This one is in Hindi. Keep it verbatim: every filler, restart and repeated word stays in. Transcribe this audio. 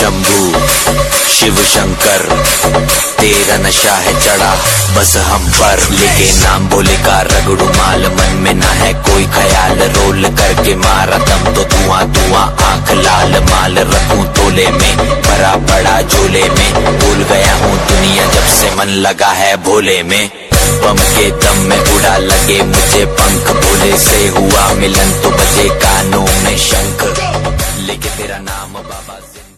शंभू शिव शंकर, तेरा नशा है चढ़ा बस हम पर। लेके नाम बोले का रगड़ू माल, मन में ना है कोई ख्याल। रोल करके मारा दम तो धुआं धुआं, आंख लाल। माल रखूं तोले में, भरा पड़ा झोले में। भूल गया हूँ दुनिया जब से मन लगा है भोले में। बम के दम में उड़ा लगे मुझे पंख, भोले से हुआ मिलन तो बजे कानों में शंख। लेके तेरा नाम बाबा।